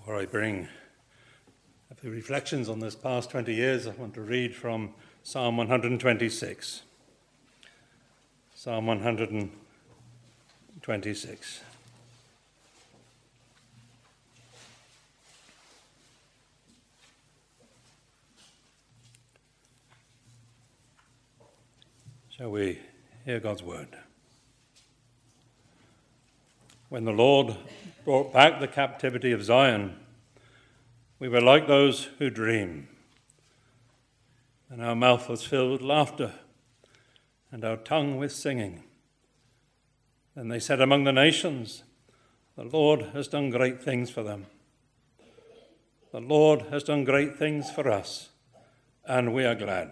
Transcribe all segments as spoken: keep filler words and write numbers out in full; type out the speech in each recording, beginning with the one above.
Before I bring a few reflections on this past twenty years, I want to read from Psalm one hundred twenty-six. Psalm one hundred twenty-six. Shall we hear God's word? When the Lord brought back the captivity of Zion, we were like those who dream, and our mouth was filled with laughter, and our tongue with singing. Then they said among the nations, the Lord has done great things for them. The Lord has done great things for us, and we are glad.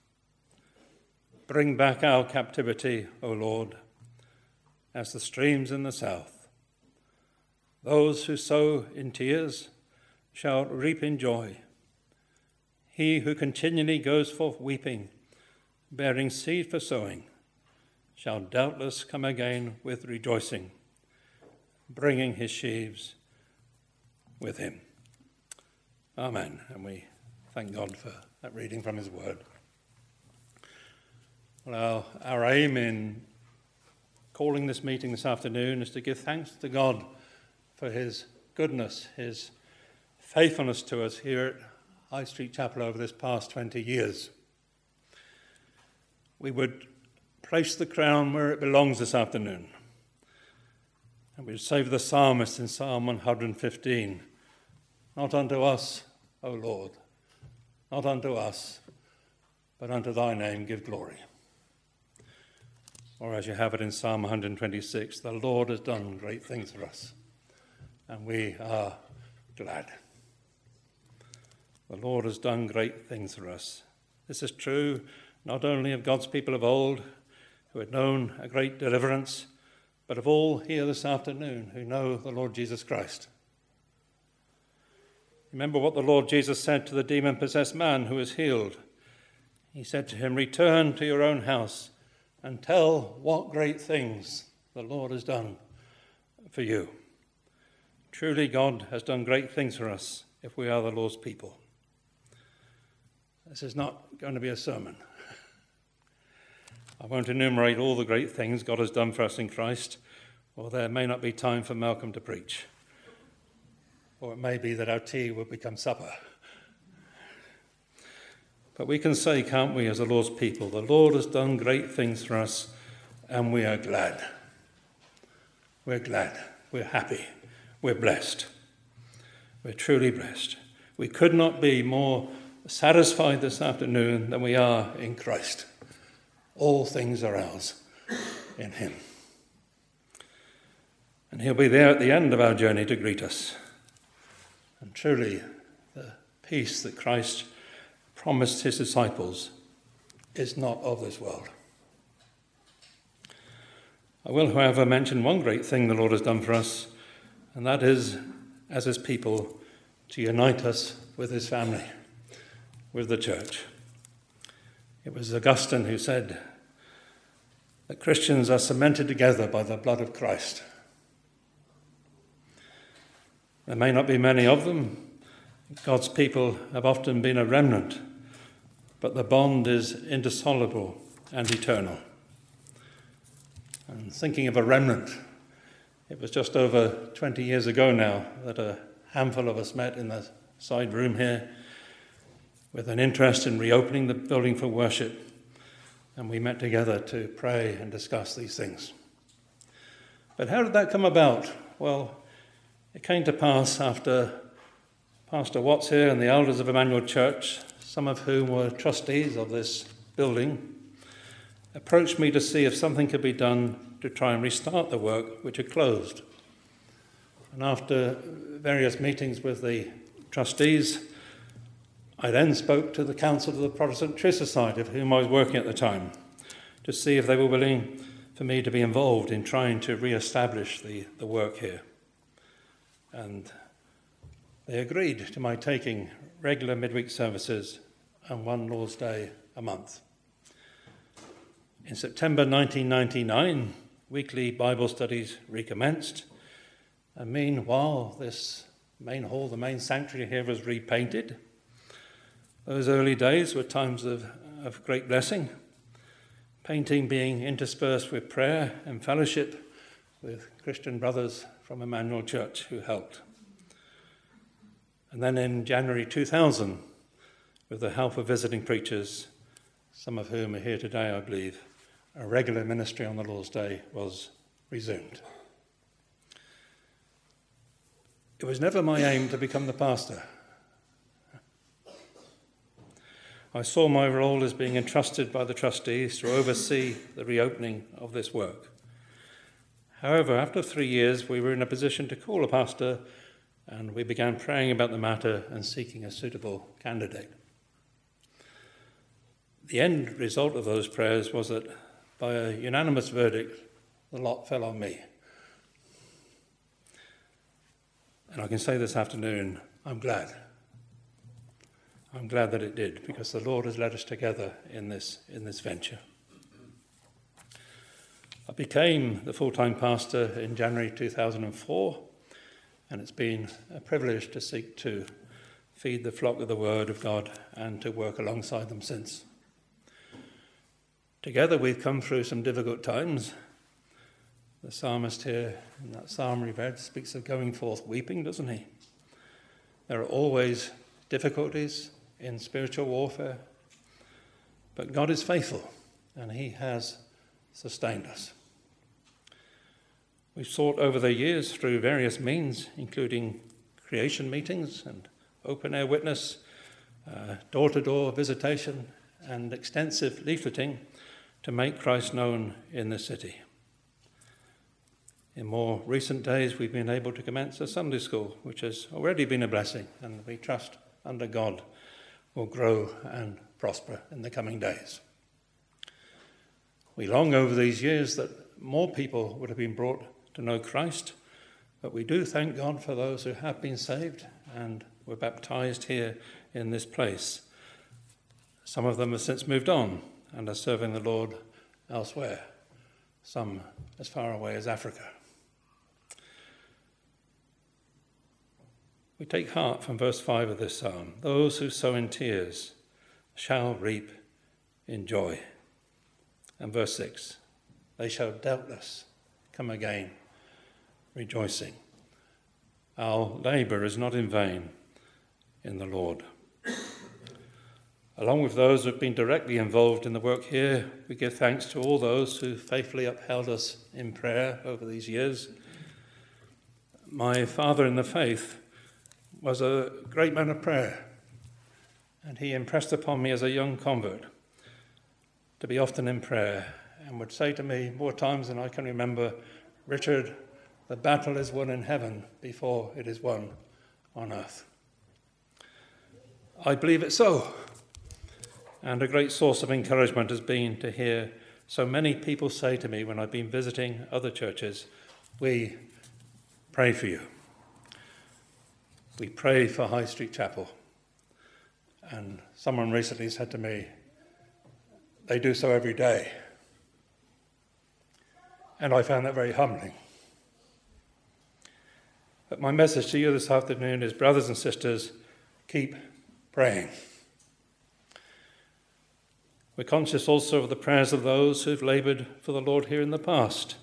Bring back our captivity, O Lord, as the streams in the south. Those who sow in tears shall reap in joy. He who continually goes forth weeping, bearing seed for sowing, shall doubtless come again with rejoicing, bringing his sheaves with him. Amen. And we thank God for that reading from his word. Well, our, our aim in calling this meeting this afternoon is to give thanks to God for his goodness, his faithfulness to us here at High Street Chapel over this past twenty years. We would place the crown where it belongs this afternoon. And we would say for the psalmist in Psalm one hundred fifteen, not unto us, O Lord, not unto us, but unto thy name give glory. Or as you have it in Psalm one hundred twenty-six, the Lord has done great things for us, and we are glad. The Lord has done great things for us. This is true not only of God's people of old, who had known a great deliverance, but of all here this afternoon who know the Lord Jesus Christ. Remember what the Lord Jesus said to the demon-possessed man who was healed. He said to him, "Return to your own house and tell what great things the Lord has done for you." Truly, God has done great things for us if we are the Lord's people. This is not going to be a sermon. I won't enumerate all the great things God has done for us in Christ, or there may not be time for Malcolm to preach. Or it may be that our tea will become supper. But we can say, can't we, as the Lord's people, the Lord has done great things for us, and we are glad. We're glad. We're happy. We're blessed. We're truly blessed. We could not be more satisfied this afternoon than we are in Christ. All things are ours in him. And he'll be there at the end of our journey to greet us. And truly, the peace that Christ promised his disciples is not of this world. I will, however, mention one great thing the Lord has done for us, and that is, as his people, to unite us with his family, with the church. It was Augustine who said that Christians are cemented together by the blood of Christ. There may not be many of them. God's people have often been a remnant, but the bond is indissoluble and eternal. And thinking of a remnant, it was just over twenty years ago now that a handful of us met in the side room here with an interest in reopening the building for worship, and we met together to pray and discuss these things. But how did that come about? Well, it came to pass after Pastor Watts here and the elders of Emmanuel Church, some of whom were trustees of this building, approached me to see if something could be done to try and restart the work which had closed. And after various meetings with the trustees, I then spoke to the Council of the Protestant Tree Society, of whom I was working at the time, to see if they were willing for me to be involved in trying to re-establish the, the work here. And they agreed to my taking regular midweek services and one Lord's Day a month. In September nineteen ninety-nine, weekly Bible studies recommenced, and meanwhile this main hall, the main sanctuary here was repainted. Those early days were times of, of great blessing, painting being interspersed with prayer and fellowship with Christian brothers from Emmanuel Church who helped. And then in January two thousand, with the help of visiting preachers, some of whom are here today, I believe, a regular ministry on the Lord's Day was resumed. It was never my aim to become the pastor. I saw my role as being entrusted by the trustees to oversee the reopening of this work. However, after three years, we were in a position to call a pastor, and we began praying about the matter and seeking a suitable candidate. The end result of those prayers was that, by a unanimous verdict, the lot fell on me. And I can say this afternoon, I'm glad. I'm glad that it did, because the Lord has led us together in this, in this venture. I became the full-time pastor in January two thousand four, and it's been a privilege to seek to feed the flock of the Word of God and to work alongside them since. Together we've come through some difficult times. The psalmist here in that psalm we read speaks of going forth weeping, doesn't he? There are always difficulties in spiritual warfare, but God is faithful and he has sustained us. We've sought over the years through various means, including creation meetings and open-air witness, uh, door-to-door visitation and extensive leafleting to make Christ known in the city. In more recent days, we've been able to commence a Sunday school, which has already been a blessing, and we trust under God will grow and prosper in the coming days. We long over these years that more people would have been brought to know Christ, but we do thank God for those who have been saved and were baptized here in this place. Some of them have since moved on and are serving the Lord elsewhere, some as far away as Africa. We take heart from verse five of this psalm. Those who sow in tears shall reap in joy. And verse six, they shall doubtless come again rejoicing. Our labour is not in vain in the Lord. Along with those who have been directly involved in the work here, we give thanks to all those who faithfully upheld us in prayer over these years. My father in the faith was a great man of prayer, and he impressed upon me as a young convert to be often in prayer, and would say to me more times than I can remember, Richard, the battle is won in heaven before it is won on earth. I believe it so, and a great source of encouragement has been to hear so many people say to me when I've been visiting other churches, we pray for you. We pray for High Street Chapel. And someone recently said to me, they do so every day. And I found that very humbling. But my message to you this afternoon is, brothers and sisters, keep praying. We're conscious also of the prayers of those who've laboured for the Lord here in the past.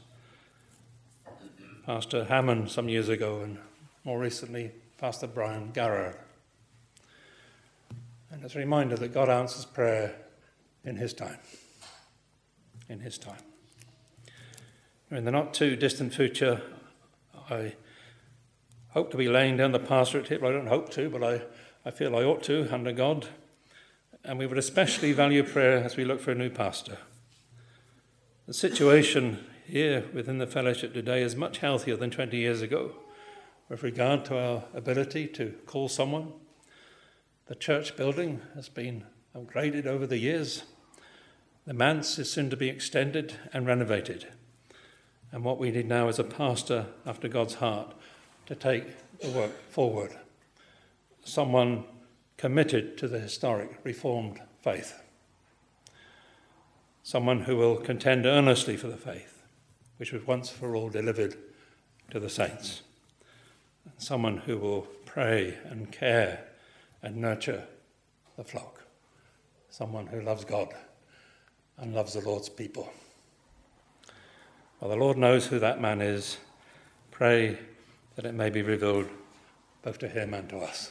Pastor Hammond some years ago, and more recently, Pastor Brian Garrard. And it's a reminder that God answers prayer in his time. In his time. In the not too distant future, I hope to be laying down the pastorate here. Well, I don't hope to, but I, I feel I ought to under God. And we would especially value prayer as we look for a new pastor. The situation here within the fellowship today is much healthier than twenty years ago with regard to our ability to call someone. The church building has been upgraded over the years. The manse is soon to be extended and renovated. And what we need now is a pastor after God's heart to take the work forward. Someone committed to the historic Reformed faith. Someone who will contend earnestly for the faith, which was once for all delivered to the saints. Someone who will pray and care and nurture the flock. Someone who loves God and loves the Lord's people. Well, the Lord knows who that man is. Pray that it may be revealed both to him and to us.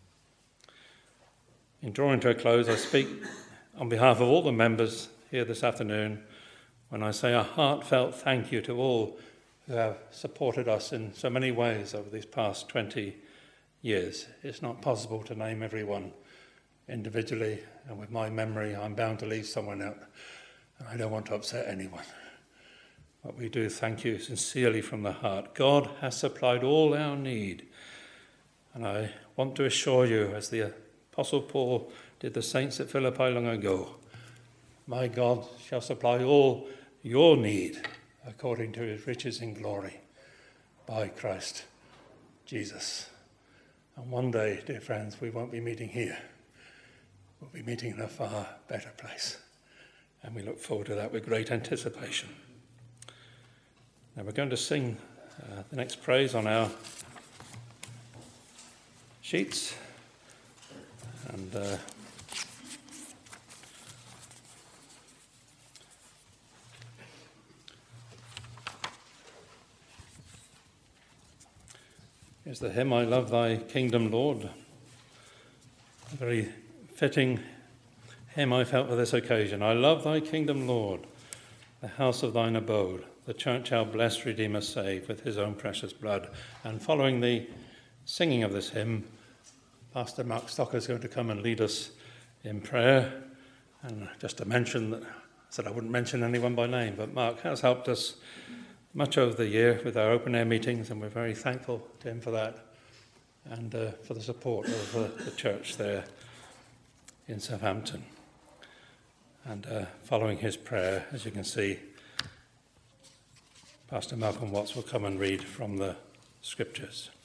In drawing to a close, I speak on behalf of all the members here this afternoon when I say a heartfelt thank you to all who have supported us in so many ways over these past twenty years. It's not possible to name everyone individually, and with my memory, I'm bound to leave someone out, and I don't want to upset anyone. But we do thank you sincerely from the heart. God has supplied all our need, and I want to assure you, as the Apostle Paul did the saints at Philippi long ago, my God shall supply all your need according to his riches in glory by Christ Jesus. And one day, dear friends, we won't be meeting here. We'll be meeting in a far better place. And we look forward to that with great anticipation. Now we're going to sing uh, the next praise on our sheets. And uh, here's the hymn, I Love Thy Kingdom, Lord. A very fitting hymn I felt for this occasion. I love thy kingdom, Lord, the house of thine abode, the church our blessed Redeemer saved with his own precious blood. And following the singing of this hymn, Pastor Mark Stocker is going to come and lead us in prayer. And just to mention that, I said I wouldn't mention anyone by name, but Mark has helped us much over the year with our open air meetings, and we're very thankful to him for that and uh, for the support of uh, the church there in Southampton. And uh, following his prayer, as you can see, Pastor Malcolm Watts will come and read from the scriptures.